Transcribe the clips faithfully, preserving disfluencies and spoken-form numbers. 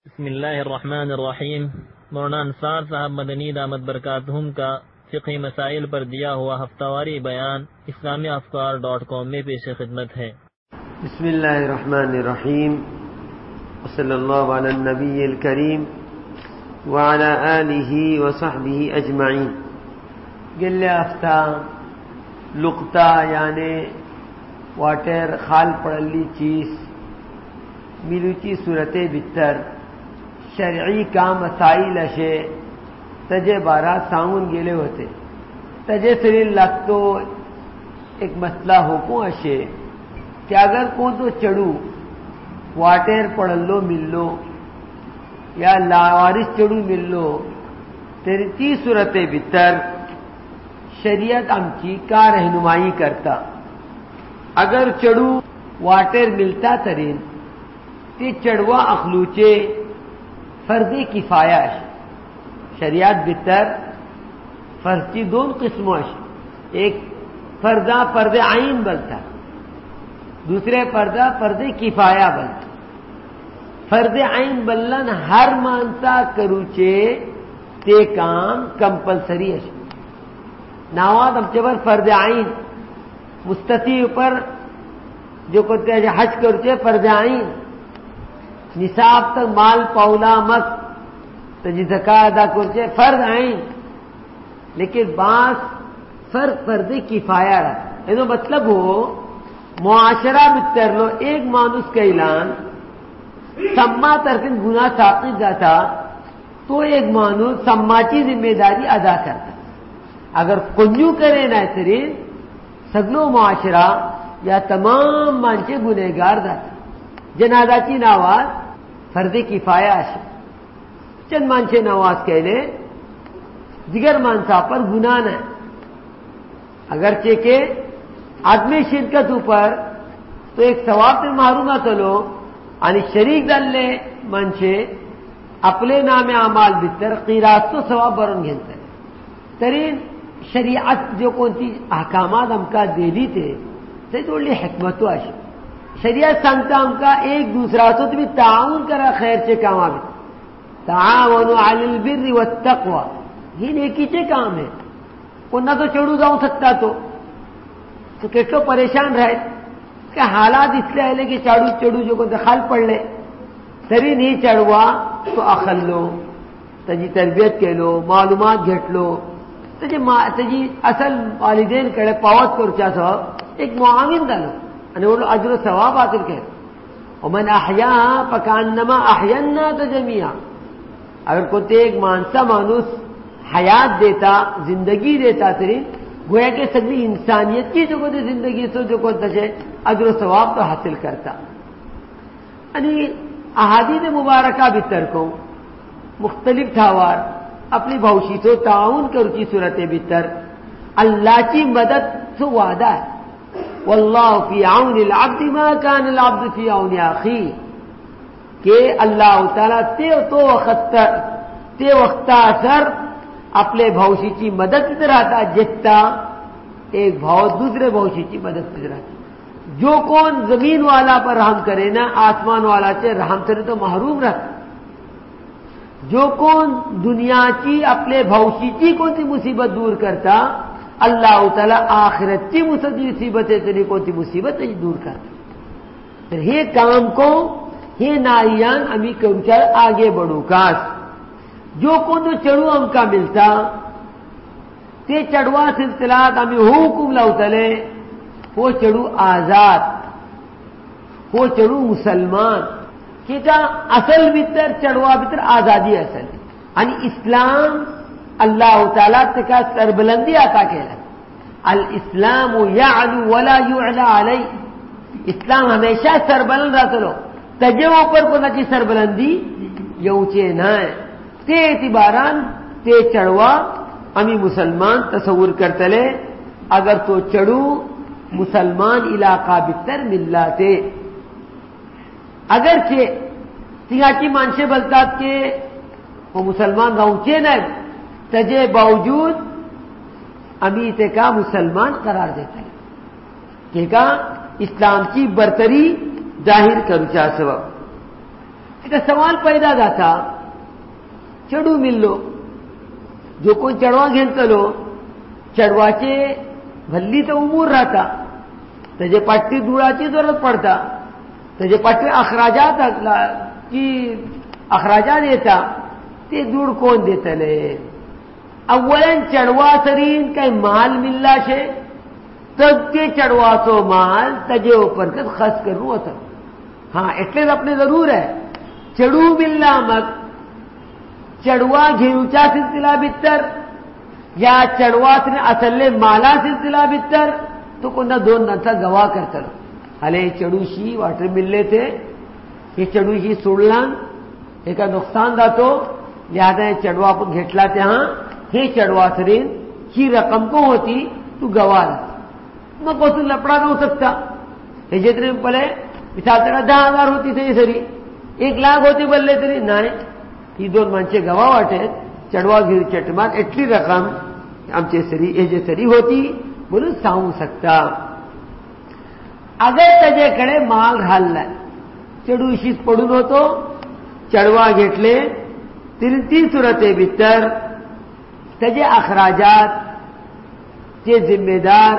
بسم اللہ الرحمن الرحیم۔ مولانا انصار صاحب مدنی دامت برکاتہم کا فقہی مسائل پر دیا ہوا ہفتہ واری بیان اسلامی افکار ڈاٹ کام میں پیش خدمت ہے۔ بسم اللہ الرحمن الرحیم، وصلی اللہ علی النبی الکریم وعلی آلہ وصحبہ اجمعین۔ گلے ہفتہ لقطہ یعنی واٹر خال پڑلی چیز ملوچی صورت بتر شرعی کا مسائل اشے تجے بارہ ساون گیلے ہوتے تجے سری لگ تو ایک مسئلہ ہو کو اشے کہ اگر کو تو چڑو واٹر پڑھ لو مل لو یا لاوارث چڑو مل لو تیری تی صورت بتر شریعت امچی کا رہنمائی کرتا۔ اگر چڑو واٹر ملتا ترین تی چڑوا اخلوچے فرض کفایہ شریعت بتر فرض کی دون قسموں ایک فرضہ فرض عین بلتا، دوسرے فرضہ فرض کفایہ بلتا۔ فرض عین بلن ہر مانتا کروچے تے کام کمپلسری ہے۔ ناواد ہم چبر فرض عین مستطیع پر جو کہتے ہیں حج کروچے فرض عین نصاب تک مال پولا مت تجی زکاة ادا کرچے فرض عین، لیکن بعض فرق فرض کفایہ رہا۔ یہ مطلب ہو معاشرہ بتر لو ایک مانوس کا اعلان سما ترکن گناہ ثاقب جاتا تو ایک مانوس سماچی ذمہ داری ادا کرتا۔ اگر کنجو کرے نہ ترین سگلو معاشرہ یا تمام مانچے گنہگار داتا۔ جنازہ کی نواز فرض کفایہ ہے، چند مانچے نواز کہنے دیگر مانسا پر گناہ نہ، اگرچہ کہ آدمی شرکت اوپر تو ایک ثواب سے محروم نہ چلو یعنی شریک دل لے منچے اپنے نام اعمال بتر قیراس تو ثواب برن گھنتا ہے۔ ترین شریعت جو کون سی احکامات ہم کا دیلی تھے سے توڑ لی حکمت و عشق شریعت سنگتا ہم کا ایک دوسرا تو بھی تعاون کرا خیر چے کام آگے تعاونوا علی البر والتقوی، یہ نیکی چے کام ہے۔ نہ تو چڑو جاؤں سکتا تو تو کٹو پریشان رہے کہ حالات اس لیے ہے کہ چاڑو چڑو جو کو دخل پڑھ لے تری نہیں چڑھوا تو اخل لو تجی تربیت کے لو معلومات گھٹ لو تجی تجی اصل والدین کڑے پاوت کر چا سو ایک معاون ڈالو یعنی وہ اجر و ثواب حاصل کرے۔ ومن احیاها فکانما احیا الناس جميعا، اگر کوئی ایک مانسا مانوس حیات دیتا زندگی دیتا ترین گویا کہ سبھی انسانیت کی جو کوئی زندگی سو جو کوئی تجھے اجر و ثواب تو حاصل کرتا۔ یعنی احادیث مبارکہ بتر کو مختلف تھاوار اپنی بھوشی تو تعاون کروچی صورت بتر اللہ کی مدد سے وعدہ ہے۔ واللہ فی عون العبد ما کان العبد فی عون اخی، کہ اللہ تعالیٰ تے تو وقت تے وقت اثر اپنے بھوشی کی مدد کی طرح تھا جتتا ایک بھاؤ دوسرے بھوشی کی مدد کی طرح تھا۔ جو کون زمین والا پر رحم کرے نا آسمان والا سے رحم سے تو محروم رہتا۔ جو کون دنیا کی اپنے بھوشی کی کون سی مصیبت دور کرتا اللہ تعالیٰ آخرت کی مصیبت تیری کون سی مصیبت دور کرتا۔ پھر یہ کام کو یہ نائیان امی کرچر آگے بڑھو کاس جو کو تو چڑو ہم کا ملتا تے چڑوا سلسلات امی حکم لو تلے وہ چڑو آزاد وہ چڑو مسلمان کہ اصل بتر چڑوا بتر آزادی اصل یعنی اسلام اللہ تعالیٰ کا سربلندی آتا کہنا الاسلام یعلو ولا یعلا علی، اسلام ہمیشہ سربلند رہتا لو تجھے اوپر کو نہ کی سربلندی یہ اونچے نہ ہے۔ تے اعتباران تے چڑوا امی مسلمان تصور کرتے لے اگر تو چڑو مسلمان علاقہ بتر ملا تے اگرچہ تیہا کی مانشے بلتات کے وہ مسلمان اونچے نہ تجھے باوجود امیت کا مسلمان قرار دیتا ہے کہ کا اسلام کی برتری ظاہر کرو چاہ سبب ایک سوال پیدا جاتا چڑو ملو جو کوئی چڑوا گھنتلو چڑواچے بھلی تو امور رہتا تجھے پٹی دوڑاچی ضرورت پڑتا تجھے پٹی اخراجات کی اخراجات دیتا تے دوڑ کون دیتا لے اولا چڑوا سرین کا مال ملنا شے تب کے چڑوا تو مال تجھے اوپر کر خس کرنو ہوتا ہاں اٹلے اپنے ضرور ہے چڑو ملنا مت چڑوا گھیروچا سلسلہ بتر یا چڑوا سے اصل مالا سلسلہ بتر تو کنہ دون نتا گواہ کرتا ہلے چڑوشی واٹر ملنے تھے یہ چڑوشی سوڑلان ایک نقصان دا تو لہذا یہ چڑوا کو گھٹلاتے ہاں یہ چڑوا سرین کی رقم کو ہوتی تو گواہ رہتا میں کو تو لپڑا نہ ہو سکتا یہ جتنے میں پلے مثال تیرا دہ ہزار ہوتی تھی یہ سری ایک لاکھ ہوتی بلے تری نہ یہ دون منچے گواہ واٹے چڑوا گھر چٹمان اتلی رقم ہم چے سری یہ جو سری ہوتی بولو ساؤں سکتا اگر تجے کڑے مال رہل لائے چڑو اشیس پڑھن ہو تو چڑوا گھٹلے تین تین صورتیں بتر تجے اخراجات چے ذمہ دار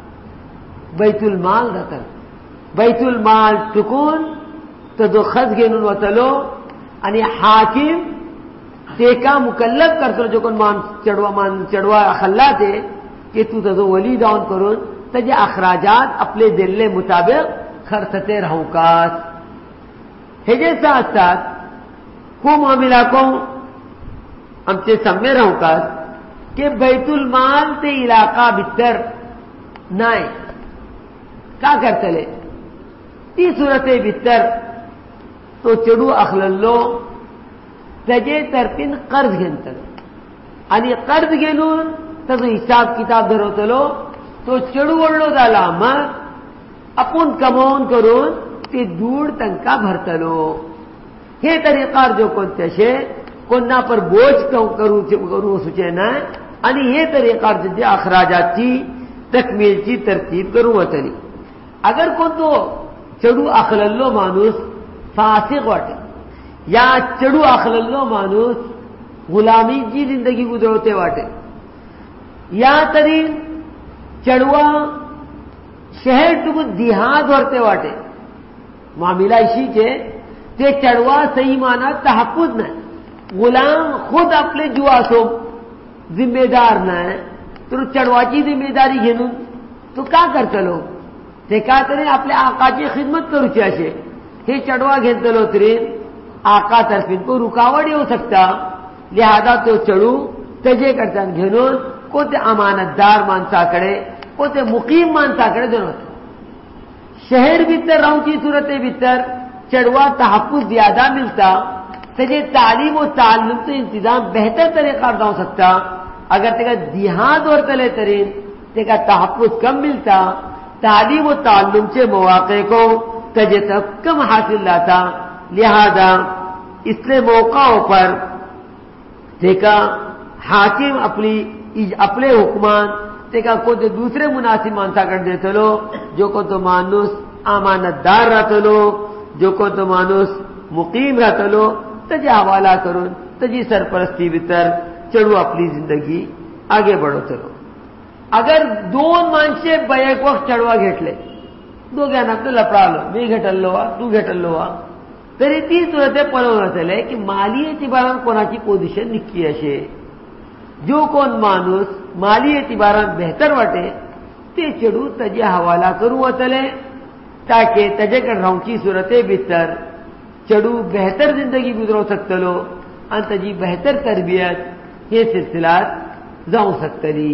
بیت المال رتر بیت المال ٹکون تو دو خز گینون وطلو یعنی حاکم تیکا مکلف کرتو جو کن مان چڑوا مان چڑوا خلا تے کہ تو تو ولی داؤن کرون تجھے اخراجات اپنے دل مطابق خرچتے رہوں کاس ہجے ساتھ ساتھ کو معاملہ کو ہم سے سمے رہوں کاس کہ بیت المال تے علاقہ بتر نائے کیا کرتے لے تی صورت بتر تو چڑو اخللو تجے ترپن قرض گھنتر یعنی قرض گنون تو حساب کتاب دھرو تلو تو چڑو وڑلو دالا مر اپن کمون کرون تی دوڑ تنکا بھرتلو یہ طریقہ جو کون تشے کننا پر بوجھ کرو کرو سوچے نہ یعنی یہ طریقہ جو اخراجات کی تکمیل کی ترتیب کروں وطنی اگر کون تو چڑو اخللو مانوس فاسق واٹے یا چڑو اخللو مانوس غلامی کی زندگی گزروتے واٹے یا ترین چڑوا شہر ٹکو دیہات ورتے واٹے معاملہ اسی کے تے چڑوا صحیح مانا تحفظ نہ غلام خود اپنے جواسوں ذمہ دار نہ ہے تو چڑوا کی ذمہ داری گھنون تو کیا کرتے لو تے کیا کریں اپنے آقا کی خدمت کرو چاہے یہ چڑوا گھنتے لو ترین آقا طرفین کو رکاوٹ ہو سکتا لہذا تو چڑو تجے کرتا گھنون کو تے امانت دار مانسا کرے کو تے مقیم مانسا کرے دونوں شہر بھیتر رہوں کی صورت بھیتر چڑوا تحفظ زیادہ ملتا تجھے تعلیم و تعلم تو انتظام بہتر طریقہ ہو سکتا اگر تیرا دیہات اور تلے ترین تیرا تحفظ کم ملتا تعلیم و تعلم سے مواقع کو تجھے تک کم حاصل لاتا لہذا اس لیے موقعوں پر دیکھا حاکم اپنی اپنے حکمان دیکھا کو تو دوسرے مناسب مانسا کر دیتے لو جو کو تو مانوس امانت دار رہتے لو جو کو تو مانوس مقیم رہتے لو تجھے حوالہ کرو تجھے سرپرستی بتر چڑو اپنی زندگی آگے بڑھو چلو اگر دون مانشے بیک وقت چڑوا گھٹ لے دو گانا تو لپڑا لو میں گھٹل لو تو گھٹل لو پھر تی صورتیں پلو رہتے لے کہ مالی اعتباران کونا کی پوزیشن نکی ہے جو کون مانوس مالی اعتباران بہتر وٹے تے چڑو تجھے حوالہ کرو وطلے تاکہ تجھے کر رہوں کی صورتیں بہتر چڑو بہتر زندگی گزرو سکتا لو ان تجھی بہتر تربیت یہ سلسلات جاؤں سکتا لی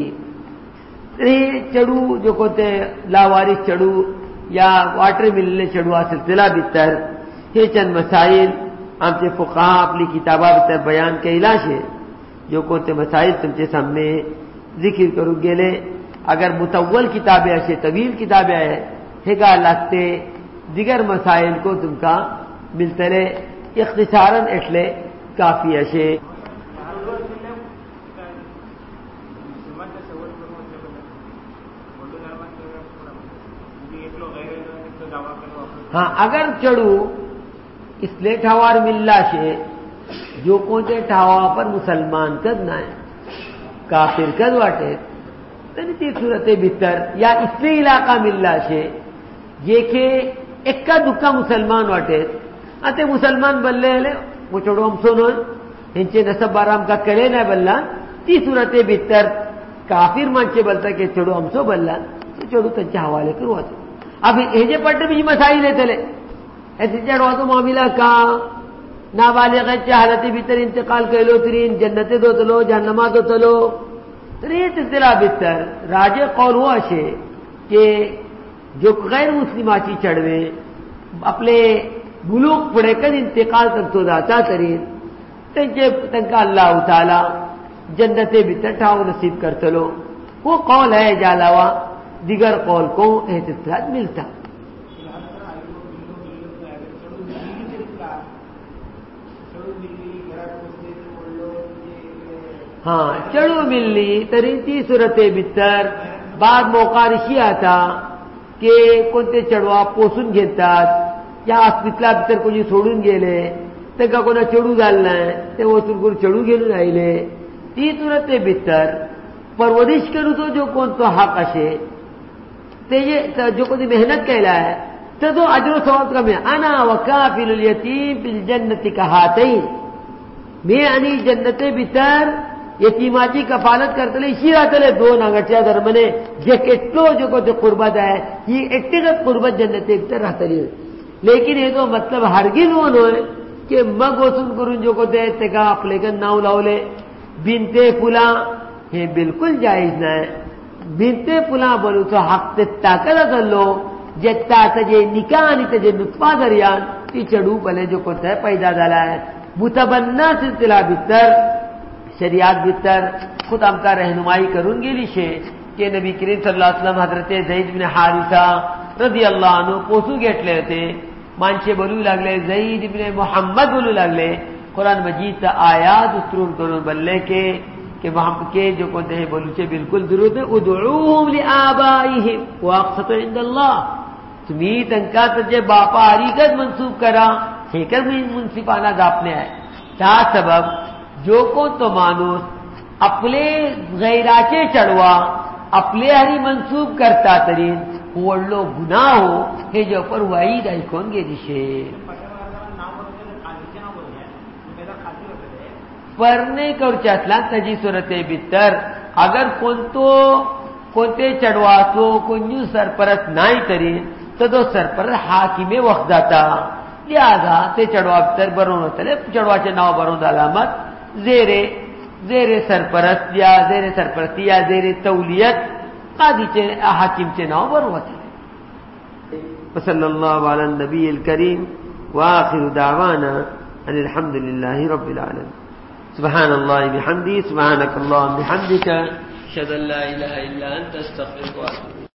چڑو جو کہتے لاوارث چڑو یا واٹر ملنے چڑوا سلسلہ بہتر یہ چند مسائل ہم سے فقہا اپنی کتابہ بہتر بیان کے علاج ہے جو کہتے مسائل تم سے سامنے ذکر کرو گے اگر متول کتابیں ایسے طویل کتابیں ہیں ہگا لگتے دیگر مسائل کو تم کا ملتے رہے اختصاراً اٹلے کافی ایسے ہاں اگر چڑو اس لیے ٹھاوار ملا شے جو کوتے ٹھاوا پر مسلمان کد نہ ہے کافر کد واٹے تنی تی صورت بہتر یا اس لیے علاقہ ملا شے یہ کہ اکا دکا مسلمان واٹے اتے مسلمان بلے لے وہ چھوڑو ہم سنو ہنچے نسب بارام کا کرے نہ بلّا تی صورت بہتر کافر منچے بلتا کہ چھوڑو ہم سو بلّا تو چھوڑو تنچے حوالے کروا تو اب ایجے پڑھتے بھی مسائل لیتے لے ایسے چڑھوا تو معاملہ کا نابالغ حالت بہتر انتقال کہلو ترین جنت دو تلو جہنما دو تلو ریت اطلاع بہتر راجے قول ہوا شے کہ جو غیر مسلم آچی چڑھوے اپنے بلوغ پڑے کر انتقال تک تو داتا ترین تنکے تنکا اللہ تعالی جنت بہتر ٹھاؤ نصیب کر تلو وہ قول ہے جالاوا دیگر قول کو احتجاج ملتا ہاں چڑو ملنی ترینتی صورت بہتر بعد موقع رشی آتا کہ کونتے چڑوا پوسن گھیتات یا اسپتلا بہتر کو سوڑن گیلے تنکا کونا چڑو گالنا ہے تے وہ ترکر چڑو گیلو نائلے تی صورت بہتر پرورش کرو تو جو کون تو حق اشے تے یہ جو کون محنت کہلا ہے تو تو اجر و ثواب کا میں انا وکافل الیتیم فی الجنت کہاتین میں انی جنت بہتر یتیماتی کفالت کرتے لے اسی رات لے دو ناگچیا درمنے یہ کٹلو جو کو قربت ہے یہ اٹھگت قربت جنت اکتر رہتا لے لیکن یہ تو مطلب ہرگز وہ نو ہے کہ مگ وسن کرن جو کو دے تکا اپلیکن ناو لاؤ لے بنتے پلا یہ بالکل جائز نہ ہے بنتے پلا بولو تو حق تے طاقت کر لو جتا تجے نکاح نہیں تجے نطفہ دریان تی چڑو پلے جو کو تے پیدا ڈالا ہے متبنا سلسلہ بہتر شریعت بہتر خود ہم کا رہنمائی کروں گی لیشے کہ نبی کریم صلی اللہ علیہ وسلم حضرت زید بن حارثہ رضی اللہ عنہ پوسو گیٹ لے تھے مانچے بولو لگلے زید بن محمد بولو لگلے قرآن مجید تا آیات استرون کرون بلے کے کہ محمد کے جو کو دے بولو چھے بالکل ضرورت ہے ادعوهم لآبائهم واقصت عند اللہ تمہیں تنکا تجھے باپا حریقت منصوب کرا حیکت منصفانہ داپنے آئے کیا سبب جو کو تو مانوس اپنے غیراچے چڑوا اپنے ہری منصوب کرتا ترین وہ لوگ گناہ ہو کہ جو پر وعید آئی کون گے دشے پرنے کر چتلا تجی صورت بہتر اگر کون تو کونتے چڑوا تو کنجو سرپرست نائی ترین تو دو سرپرست حاکم وقت داتا لہذا تے چڑوا بہتر برون ہوتا لے چڑوا چے ناو برون علامت زیر زیر سرپرست یا زیر سرپرستی یا زیر تولیت قاضی چے حاکم چے ناو برون ہوتا لے وصلی اللہ علی النبی الکریم وآخر دعوانا ان الحمدللہ رب العالمین سبحان اللہ بحمدی سبحانک اللہم بحمدک اشہد ان لا الہ الا انت استغفرک واتوب